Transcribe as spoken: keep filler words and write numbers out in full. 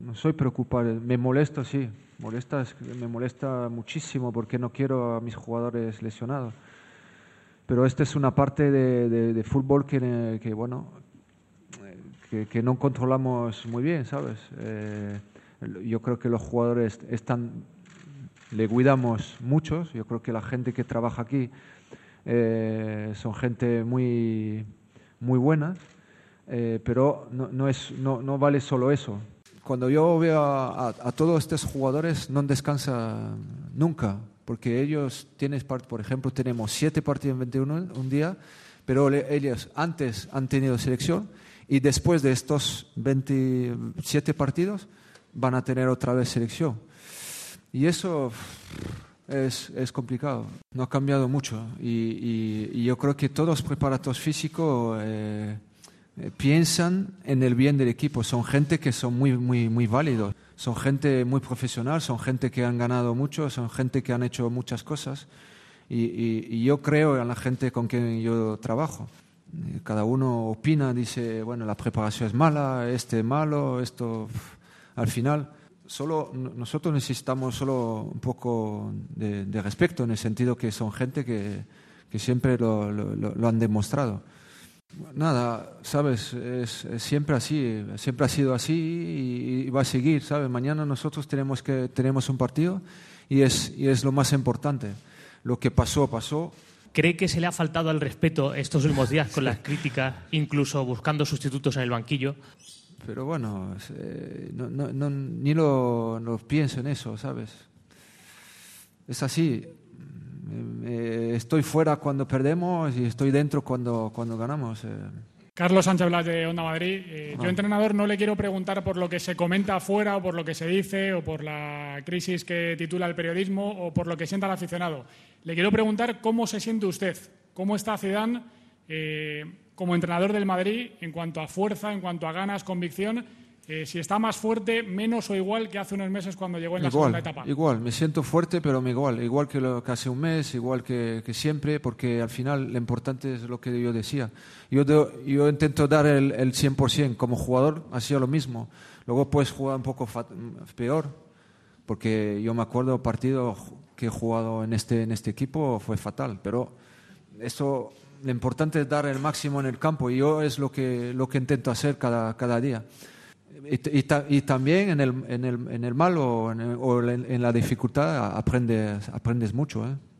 No soy preocupado, me molesta, sí, molesta, me molesta muchísimo porque no quiero a mis jugadores lesionados. Pero esta es una parte de, de, de fútbol que, que bueno, que, que no controlamos muy bien, ¿sabes? Eh, yo creo que los jugadores están, le cuidamos muchos. Yo creo que la gente que trabaja aquí eh, son gente muy, muy buena, eh, pero no, no, es, no, no vale solo eso. Cuando yo veo a, a, a todos estos jugadores, no descansan nunca, porque ellos tienen, por ejemplo, tenemos siete partidos en veintiuno un día, pero le, ellos antes han tenido selección y después de estos veintisiete partidos van a tener otra vez selección. Y eso es, es complicado, no ha cambiado mucho. Y, y, y yo creo que todos los preparatorios físicos eh, Eh, piensan en el bien del equipo. Son gente que son muy, muy, muy válidos. Son gente muy profesional, son gente que han ganado mucho, son gente que han hecho muchas cosas. Y, y, y yo creo en la gente con quien yo trabajo. Cada uno opina, dice, bueno, la preparación es mala, este es malo, esto... Al final, solo, nosotros necesitamos solo un poco de, de respeto, en el sentido que son gente que, que siempre lo, lo, lo han demostrado. Nada, sabes, es, es siempre así, siempre ha sido así y, y va a seguir, sabes. Mañana nosotros tenemos que tenemos un partido y es y es lo más importante. Lo que pasó pasó. ¿Cree que se le ha faltado al respeto estos últimos días con las críticas, incluso buscando sustitutos en el banquillo? Pero bueno, eh, no, no, no, ni lo, lo pienso en eso, sabes. Es así. Eh, estoy fuera cuando perdemos y estoy dentro cuando, cuando ganamos. Eh. Carlos Sánchez Blas, de Onda Madrid. Eh, yo, entrenador, no le quiero preguntar por lo que se comenta afuera o por lo que se dice o por la crisis que titula el periodismo o por lo que sienta el aficionado. Le quiero preguntar cómo se siente usted, cómo está Zidane eh, como entrenador del Madrid en cuanto a fuerza, en cuanto a ganas, convicción. Eh, si está más fuerte, menos o igual que hace unos meses cuando llegó en la igual, segunda etapa. Igual, me siento fuerte, pero igual, igual que, lo, que hace un mes, igual que, que siempre, porque al final lo importante es lo que yo decía. Yo, de, yo intento dar el, el cien por ciento como jugador, ha sido lo mismo. Luego puedes jugar un poco fat, peor, porque yo me acuerdo partido que he jugado en este, en este equipo fue fatal, pero eso, lo importante es dar el máximo en el campo y yo es lo que, lo que intento hacer cada, cada día. Y, y, y también en el, en el, en el mal o en, el, o en, en la dificultad aprendes, aprendes mucho, ¿eh?